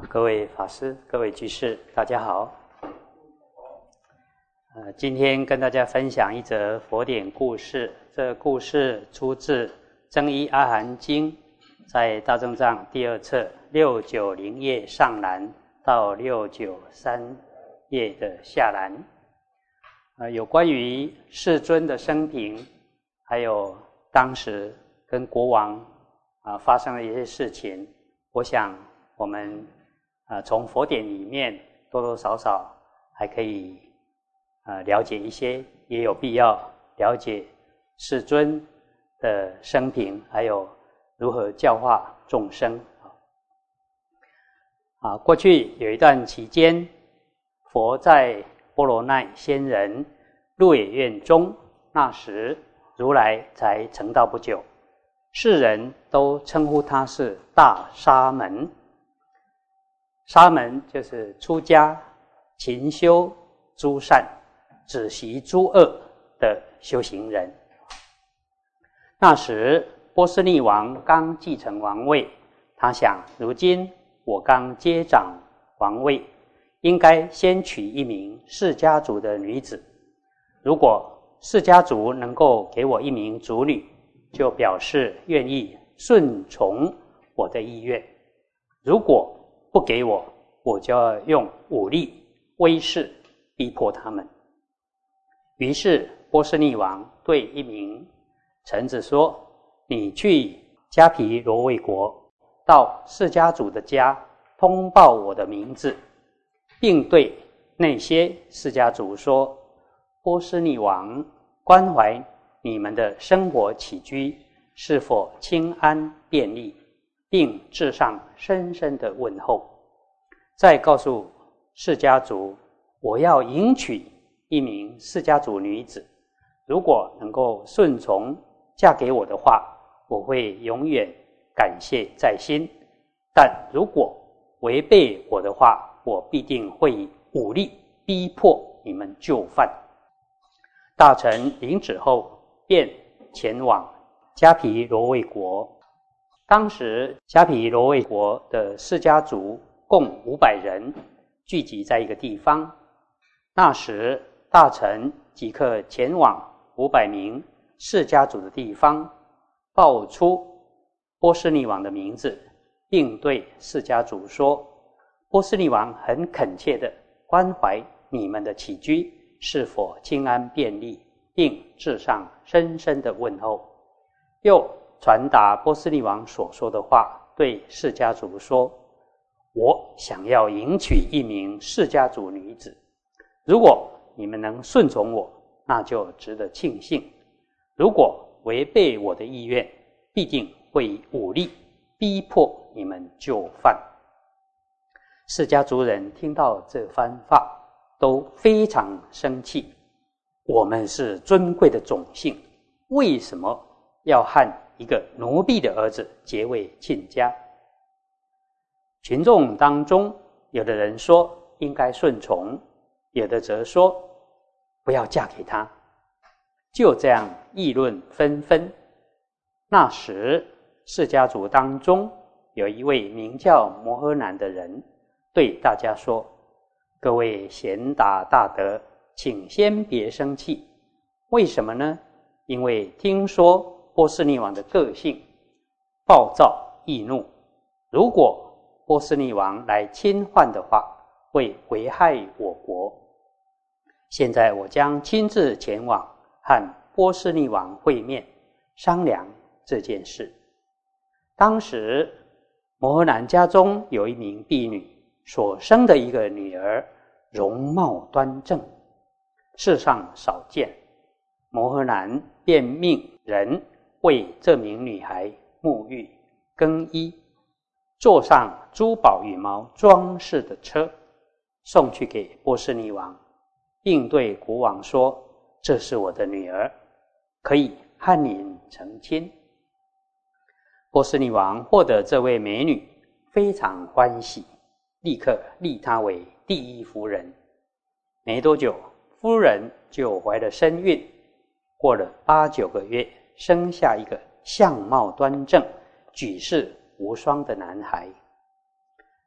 各位法师、各位居士，大家好。今天跟大家分享一则佛典故事。这个故事出自《增一阿含经》，在大正藏第二册690页上栏到693页的下栏。有关于世尊的生平，还有当时跟国王发生的一些事情，我想我们从佛典里面多多少少还可以了解一些，也有必要了解世尊的生平，还有如何教化众生。过去有一段期间，佛在波罗奈仙人鹿野苑中，那时如来才成道不久，世人都称呼他是大沙门。沙门就是出家勤修诸善，止息诸恶的修行人。那时波斯匿王刚继承王位，他想，如今我刚接掌王位，应该先娶一名释迦族的女子。如果释迦族能够给我一名族女，就表示愿意顺从我的意愿；如果不给我，我就要用武力威势逼迫他们。于是波斯匿王对一名臣子说，你去迦毗罗卫国，到释迦族的家通报我的名字，并对那些释迦族说，波斯匿王关怀你们的生活起居是否清安便利，并致上深深的问候。再告诉释迦族，我要迎娶一名释迦族女子，如果能够顺从嫁给我的话，我会永远感谢在心；但如果违背我的话，我必定会以武力逼迫你们就范。大臣领旨后，便前往迦毗罗卫国。当时迦毗罗卫国的释迦族共500人聚集在一个地方。那时大臣即刻前往500名释迦族的地方，报出波斯匿王的名字，并对释迦族说，波斯匿王很恳切地关怀你们的起居是否清安便利，并致上深深的问候。又传达波斯匿王所说的话，对释迦族说，我想要迎娶一名释迦族女子，如果你们能顺从我，那就值得庆幸；如果违背我的意愿，必定会以武力逼迫你们就范。释迦族人听到这番话，都非常生气。我们是尊贵的种姓，为什么要和一个奴婢的儿子结为亲家？群众当中，有的人说应该顺从，有的则说不要嫁给他。就这样议论纷纷。那时释迦族当中有一位名叫摩诃南的人，对大家说，各位贤达大德，请先别生气。为什么呢？因为听说波斯匿王的个性暴躁易怒，如果波斯匿王来侵犯的话，会危害我国。现在我将亲自前往和波斯匿王会面，商量这件事。当时摩诃南家中有一名婢女，所生的一个女儿容貌端正，世上少见。摩诃南便命人为这名女孩沐浴更衣，坐上珠宝羽毛装饰的车，送去给波斯匿王，并对国王说，这是我的女儿，可以和您成亲。波斯匿王获得这位美女，非常欢喜，立刻立她为第一夫人。没多久，夫人就怀了身孕，过了8、9个月，生下一个相貌端正、举世无双的男孩。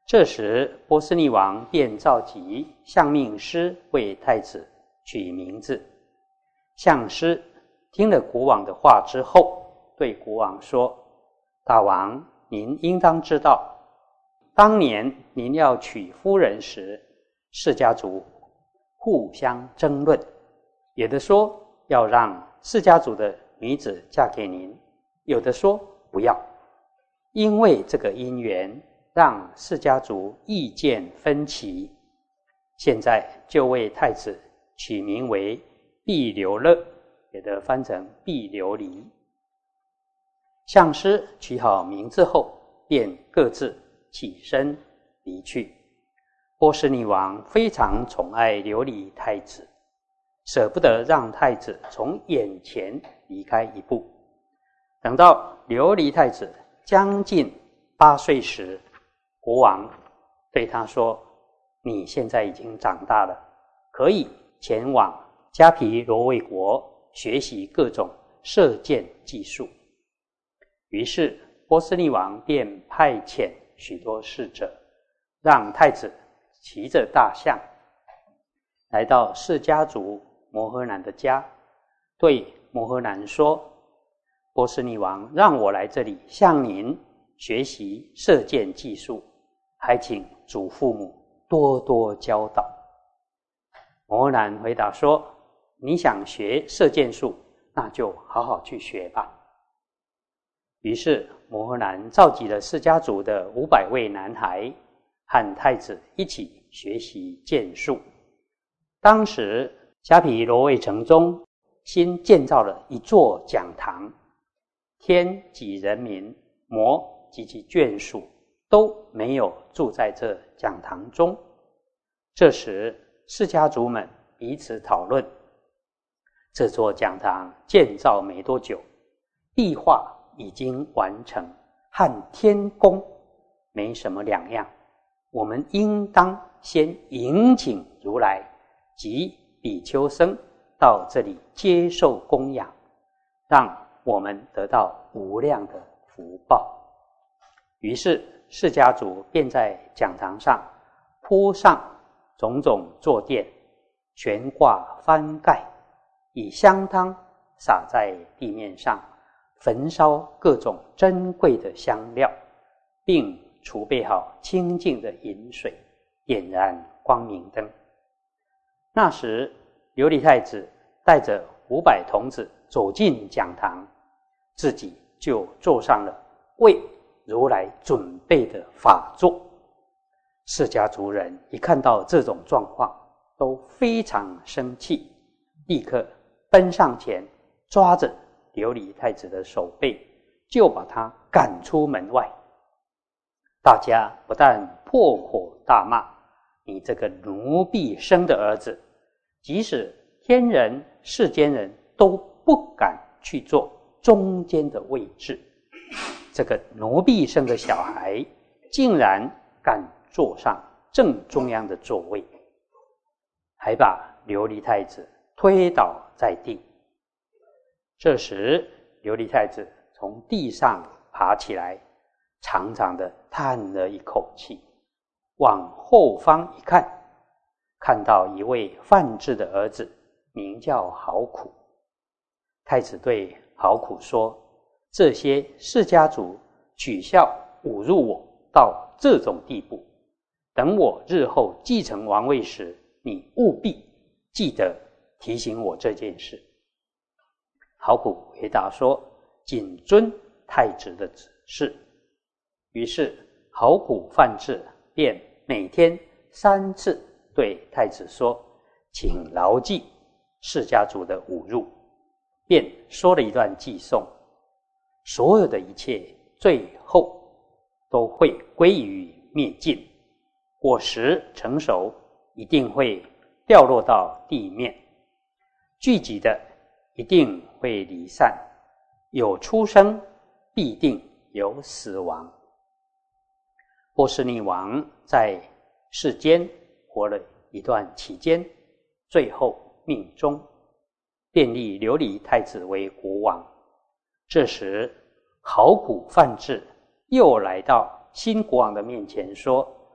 这时波斯匿王便召集相命师为太子取名字。相师听了国王的话之后，对国王说：大王，您应当知道，当年您要娶夫人时，释家族互相争论，有的说要让释家族的女子嫁给您，有的说不要。因为这个因缘，让释家族意见分歧，现在就为太子取名为毕留勒，也得翻成毕琉璃。相师取好名字后，便各自起身离去。波斯匿王非常宠爱琉璃太子，舍不得让太子从眼前离开一步。等到琉璃太子将近8岁时，国王对他说：你现在已经长大了，可以前往迦毗罗卫国学习各种射箭技术。于是波斯匿王便派遣许多侍者，让太子骑着大象来到释家族摩诃南的家，对摩诃南说：波斯匿王让我来这里向您学习射箭技术，还请祖父母多多教导。摩诃南回答说：你想学射箭术，那就好好去学吧。于是摩诃南召集了释家族的500位男孩，和太子一起学习箭术。当时迦毗罗卫城中新建造了一座讲堂，天及人民、魔及其眷属都没有住在这讲堂中。这时释家族们彼此讨论，这座讲堂建造没多久，壁画已经完成，和天宫没什么两样。我们应当先迎请如来及比丘僧到这里接受供养，让我们得到无量的福报。于是释家族便在讲堂上铺上种种坐垫，悬挂幡盖，以香汤洒在地面上，焚烧各种珍贵的香料，并储备好清净的饮水，点燃光明灯。那时琉璃太子带着500童子走进讲堂，自己就坐上了为如来准备的法座。释家族人一看到这种状况，都非常生气，立刻奔上前抓着琉璃太子的手背，就把他赶出门外。大家不但破口大骂：你这个奴婢生的儿子，即使天人世间人都不敢去做中间的位置，这个奴婢生的小孩竟然敢坐上正中央的座位，还把琉璃太子推倒在地。这时琉璃太子从地上爬起来，长长的叹了一口气，往后方一看，看到一位梵志的儿子，名叫好苦。太子对好苦说：这些释家族取笑侮辱我到这种地步，等我日后继承王位时，你务必记得提醒我这件事。好苦回答说：谨遵太子的指示。于是好苦梵志便每天3次对太子说：请牢记释家族的侮辱，便说了一段偈颂。所有的一切最后都会归于灭尽，果实成熟一定会掉落到地面，聚集的一定会离散，有出生必定有死亡。波斯匿王在世间活了一段期间，最后命终，便立琉璃太子为国王。这时好苦梵志又来到新国王的面前说：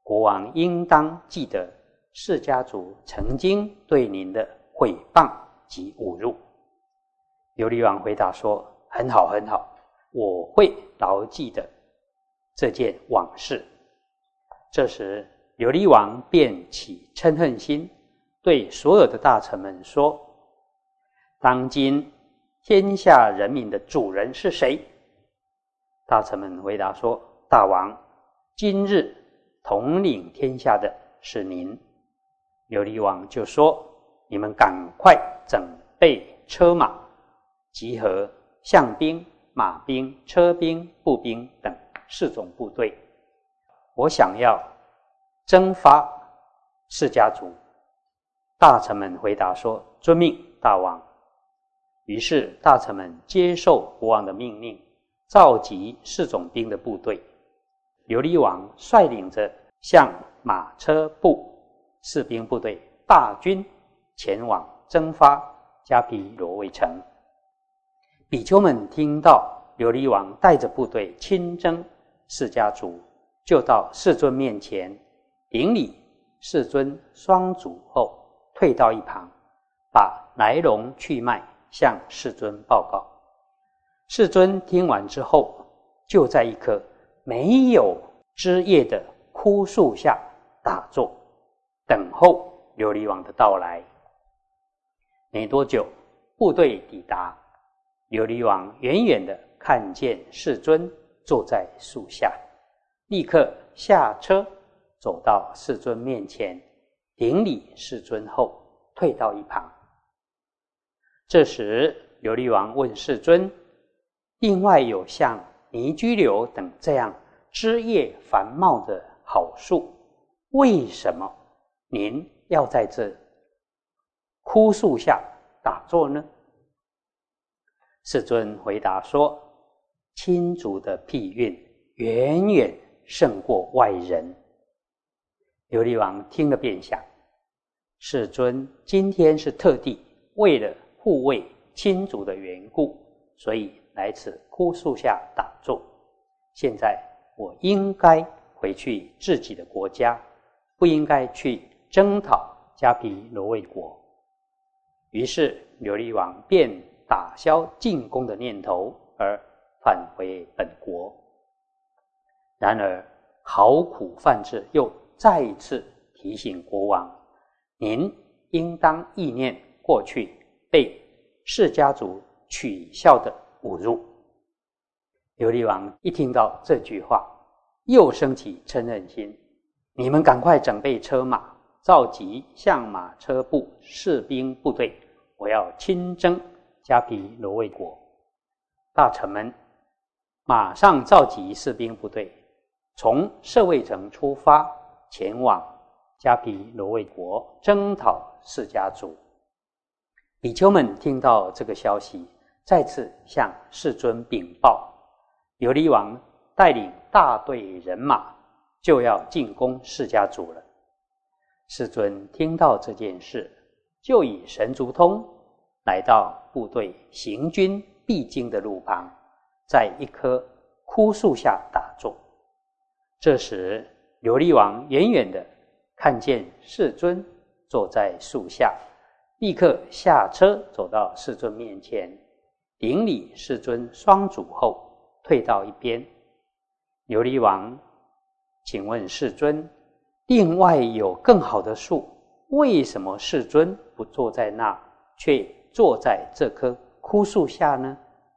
国王应当记得释迦族曾经对您的毁谤及侮辱。琉璃王回答说：很好很好，我会牢记的这件往事。这时琉璃王便起嗔恨心，对所有的大臣们说：当今天下人民的主人是谁？大臣们回答说：大王，今日统领天下的是您。琉璃王就说：你们赶快整备车马，集合象兵、马兵、车兵、步兵等4种部队，我想要征伐释迦族。大臣们回答说：遵命，大王。于是大臣们接受国王的命令，召集4种兵的部队。琉璃王率领着象、马、车、步4兵部队大军前往征伐迦毗罗卫城。比丘们听到琉璃王带着部队亲征释迦族，就到世尊面前顶礼世尊双足后，退到一旁，把来龙去脉向世尊报告。世尊听完之后，就在一棵没有枝叶的枯树下打坐，等候琉璃王的到来。没多久，部队抵达，琉璃王远远地看见世尊坐在树下，立刻下车，走到世尊面前，顶礼世尊后，退到一旁。这时琉璃王问世尊：另外有像尼居留等这样枝叶繁茂的好树，为什么您要在这枯树下打坐呢？世尊回答说：亲族的庇运远远胜过外人。琉璃王听了便想，世尊今天是特地为了护卫亲族的缘故，所以来此枯树下打坐。现在我应该回去自己的国家，不应该去征讨迦毗罗卫国。于是琉璃王便打消进攻的念头，而返回本国。然而好苦梵志又再一次提醒国王：您应当忆念过去被释迦族取笑的侮辱。琉璃王一听到这句话，又升起嗔恨心：你们赶快整备车马，召集象马车步士兵部队，我要亲征迦毗罗卫国。大臣们马上召集士兵部队，从舍卫城出发，前往迦毗罗卫国征讨释迦族。比丘们听到这个消息，再次向世尊禀报，琉璃王带领大队人马就要进攻释迦族了。世尊听到这件事，就以神足通来到部队行军必经的路旁，在一棵枯树下打坐。这时琉璃王远远地看见世尊坐在树下，立刻下车走到世尊面前，顶礼世尊双足后，退到一边。琉璃王请问世尊：另外有更好的树，为什么世尊不坐在那，却坐在这棵枯树下呢？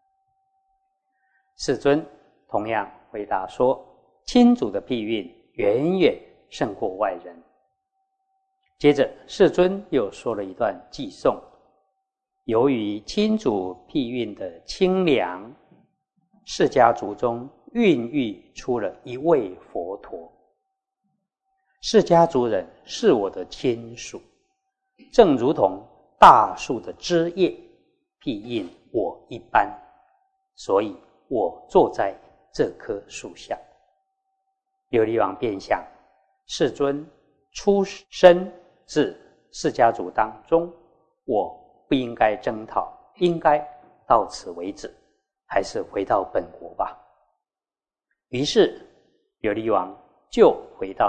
世尊同样回答说：亲族的庇运远远胜过外人。接着世尊又说了一段偈颂：由于亲族庇运的清凉，释迦族中孕育出了一位佛陀。释迦族人是我的亲属，正如同大树的枝叶庇荫我一般，所以我坐在这棵树下。琉璃王便想，世尊出身自释迦族当中，我不应该征讨，应该到此为止，还是回到本国吧。于是琉璃王就回到了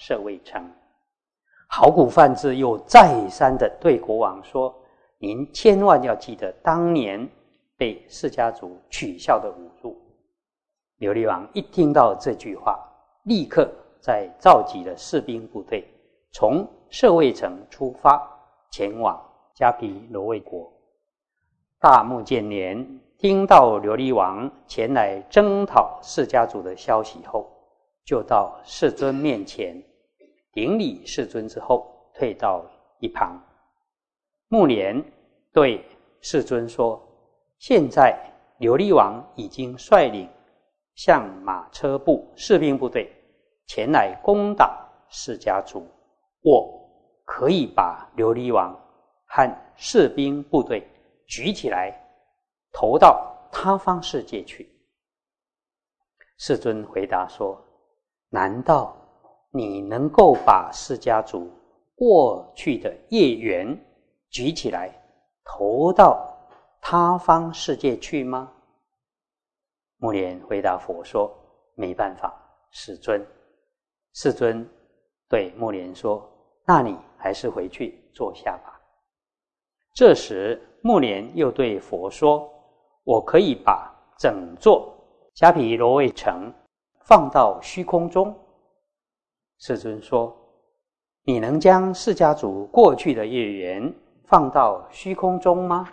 舍卫城。好古范质又再三的对国王说：您千万要记得当年被释迦族取笑的侮辱。琉璃王一听到这句话，立刻再召集了士兵部队，从舍卫城出发，前往迦毗罗卫国。大目犍连听到琉璃王前来征讨释迦族的消息后，就到世尊面前顶礼世尊之后，退到一旁。目连对世尊说：现在琉璃王已经率领象马车部士兵部队前来攻打释迦族，我可以把琉璃王和士兵部队举起来，投到他方世界去。世尊回答说：难道你能够把释迦族过去的业缘举起来，投到他方世界去吗？目连回答佛说：没办法，世尊。世尊对目连说：那你还是回去坐下吧。这时目连又对佛说：我可以把整座迦毗罗卫城放到虚空中。世尊说：你能将释迦族过去的业缘放到虚空中吗？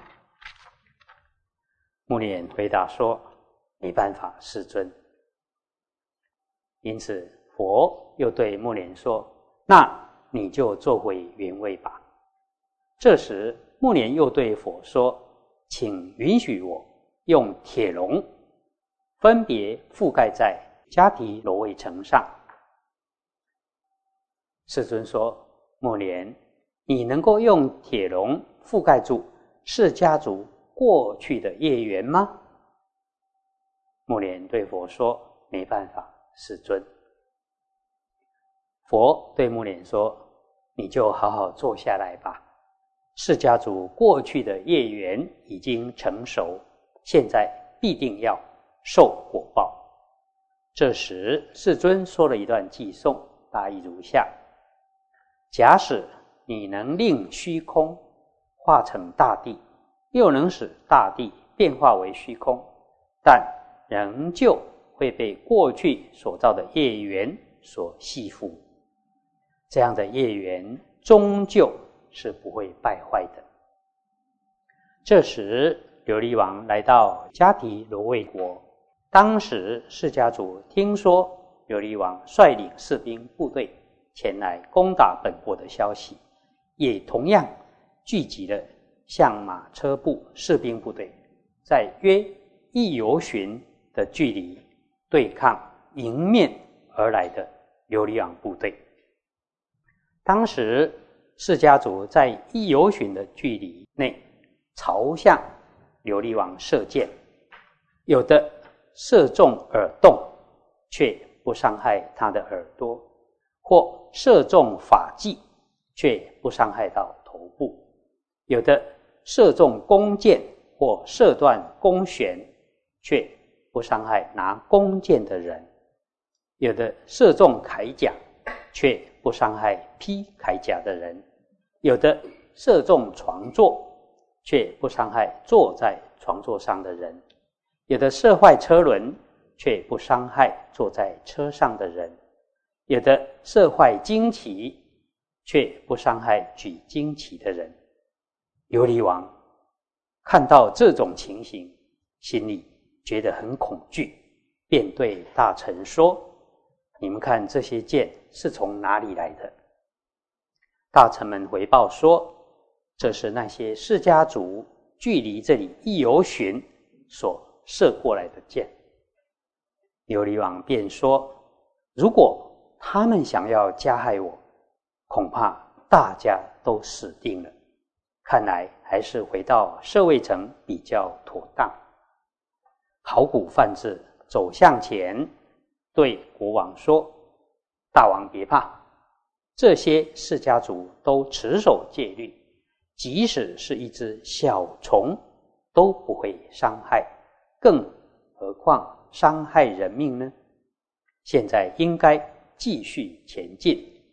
目连回答说：没办法，世尊。因此佛又对目连说：那你就坐回原位吧。这时目连又对佛说：请允许我用铁笼分别覆盖在迦毗罗卫城上。世尊说：目连，你能够用铁笼覆盖住释迦族过去的业缘吗？目连对佛说：没办法，世尊。佛对目连说：你就好好坐下来吧。释迦族过去的业缘已经成熟，现在必定要受果报。这时世尊说了一段偈颂，大意如下：假使你能令虚空化成大地，又能使大地变化为虚空，但仍旧会被过去所造的业缘所系缚，这样的业缘终究是不会败坏的。这时琉璃王来到迦毗罗卫国，当时释迦族听说琉璃王率领士兵部队前来攻打本国的消息，也同样聚集了象马车部士兵部队，在约1由旬的距离对抗迎面而来的琉璃王部队。当时释迦族在1由旬的距离内朝向琉璃王射箭，有的射中耳洞，却不伤害他的耳朵，或射中发髻，却不伤害到头部；有的射中弓箭，或射断弓弦，却不伤害拿弓箭的人；有的射中铠甲，却不伤害披铠甲的人；有的射中床座，却不伤害坐在床座上的人；有的射坏车轮，却不伤害坐在车上的人；有的射坏旌旗，却不伤害举旌旗的人。琉璃王看到这种情形，心里觉得很恐惧，便对大臣说：你们看这些箭是从哪里来的？大臣们回报说：这是那些释迦族距离这里1由旬所射过来的箭。琉璃王便说：如果他们想要加害我，恐怕大家都死定了，看来还是回到舍卫城比较妥当。好古范质走向前对国王说：大王别怕，这些释迦族都持守戒律，即使是一只小虫都不会伤害，更何况伤害人命呢？现在应该继续前进，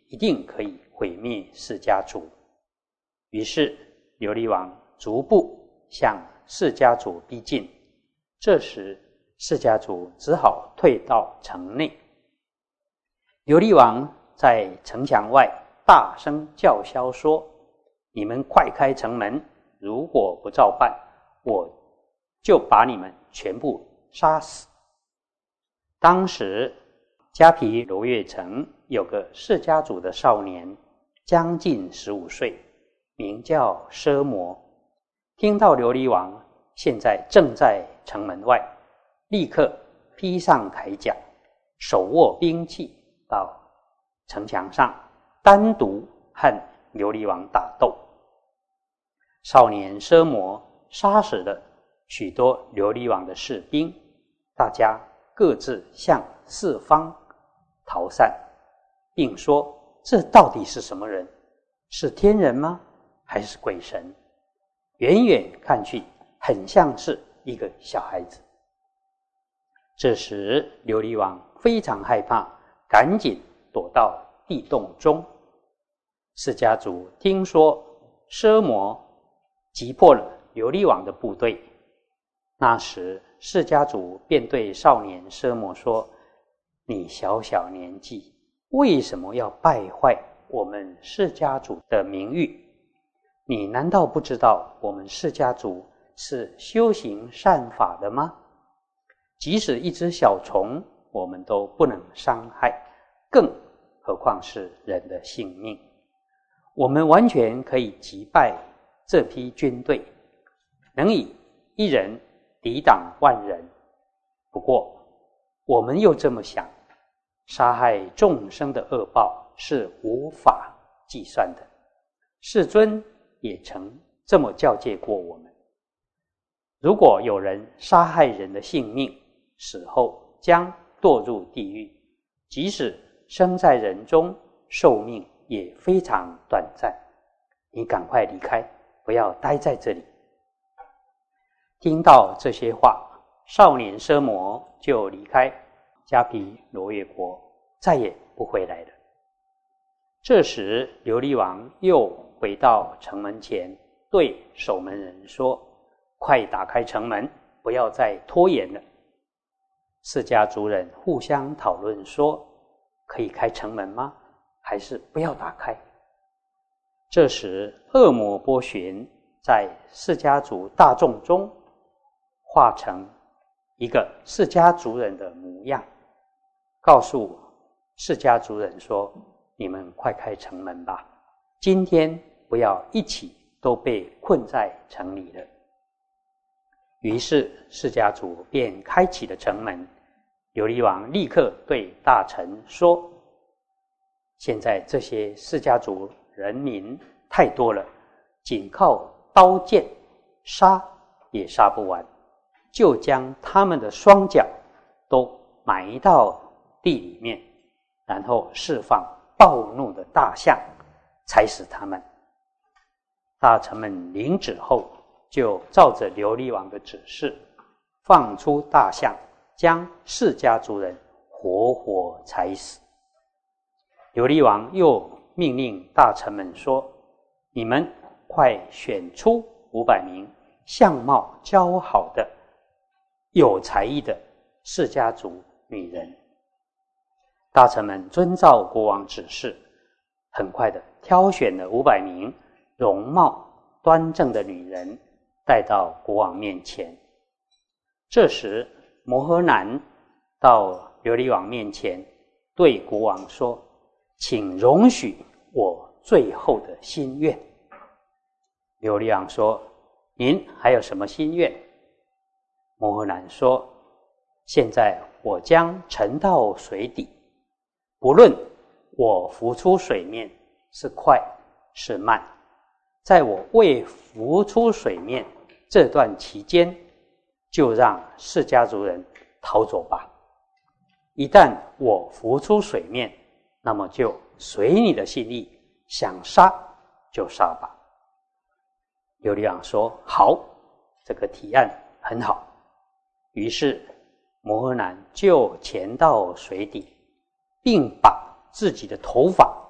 一定可以毁灭释迦族。于是琉璃王逐步向释迦族逼近，这时释迦族只好退到城内。琉璃王在城墙外大声叫嚣说：你们快开城门，如果不照办，我就把你们全部杀死。当时迦毗罗卫城有个释迦族的少年，将近15岁，名叫奢摩。听到琉璃王现在正在城门外，立刻披上铠甲，手握兵器，到城墙上单独和琉璃王打斗。少年奢摩杀死了许多琉璃王的士兵，大家各自向四方逃散，并说：这到底是什么人？是天人吗？还是鬼神？远远看去很像是一个小孩子。这时琉璃王非常害怕，赶紧躲到地洞中。释迦族听说奢摩击破了琉璃王的部队，那时释迦族便对少年奢摩说：你小小年纪，为什么要败坏我们释迦族的名誉？你难道不知道我们释迦族是修行善法的吗？即使一只小虫我们都不能伤害，更何况是人的性命。我们完全可以击败这批军队，能以一人抵挡万人。不过我们又这么想，杀害众生的恶报是无法计算的。世尊也曾这么教诫过我们：如果有人杀害人的性命，死后将堕入地狱，即使生在人中，寿命也非常短暂。你赶快离开，不要待在这里。听到这些话，少年奢摩就离开迦毗罗卫国，再也不回来了。这时琉璃王又回到城门前，对守门人说：快打开城门，不要再拖延了。释迦族人互相讨论说：可以开城门吗？还是不要打开？这时恶魔波旬在释迦族大众中化成一个释迦族人的模样，告诉释迦族人说：你们快开城门吧，今天不要一起都被困在城里了。于是释迦族便开启了城门。琉璃王立刻对大臣说：现在这些释迦族人民太多了，仅靠刀剑杀也杀不完，就将他们的双脚都埋到地里面，然后释放暴怒的大象，踩死他们。大臣们领旨后，就照着琉璃王的指示，放出大象，将释迦族人活活踩死。琉璃王又命令大臣们说：你们快选出500名相貌姣好的有才艺的释迦族女人。大臣们遵照国王指示，很快的挑选了500名容貌端正的女人，带到国王面前。这时摩诃男到琉璃王面前，对国王说：请容许我最后的心愿。琉璃王说：您还有什么心愿？摩诃男说：现在我将沉到水底，不论我浮出水面是快是慢，在我未浮出水面这段期间，就让释迦族人逃走吧。一旦我浮出水面，那么就随你的心意，想杀就杀吧。琉璃王说：好，这个提案很好。于是摩诃男就潜到水底，并把自己的头发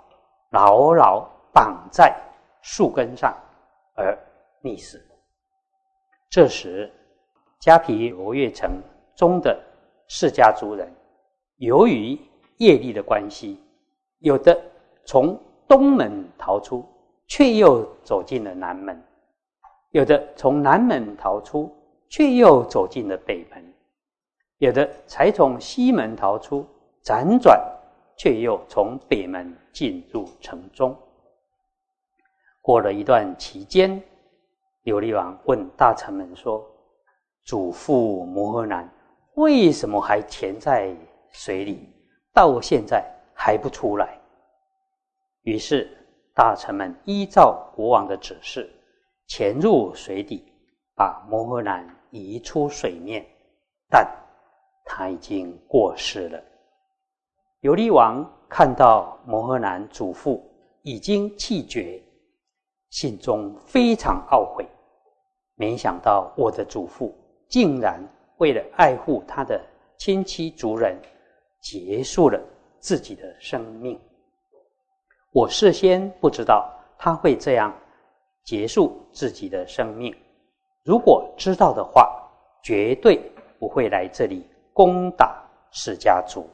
牢牢绑在树根上而溺死。这时迦毗罗卫城中的释迦族人，由于业力的关系，有的从东门逃出，却又走进了南门；有的从南门逃出，却又走进了北门；有的才从西门逃出，辗转却又从北门进入城中。过了一段期间，琉璃王问大臣们说：主父摩诃难为什么还潜在水里，到现在还不出来？于是大臣们依照国王的指示，潜入水底，把摩诃难移出水面，但他已经过世了。琉璃王看到摩诃难祖父已经气绝，心中非常懊悔，没想到我的祖父竟然为了爱护他的亲戚族人，结束了自己的生命。我事先不知道他会这样结束自己的生命，如果知道的话，绝对不会来这里攻打释迦族。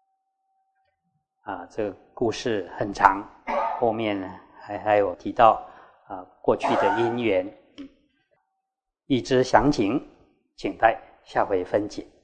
这个故事很长，后面呢还有提到过去的因缘。欲知详情，请待下回分解。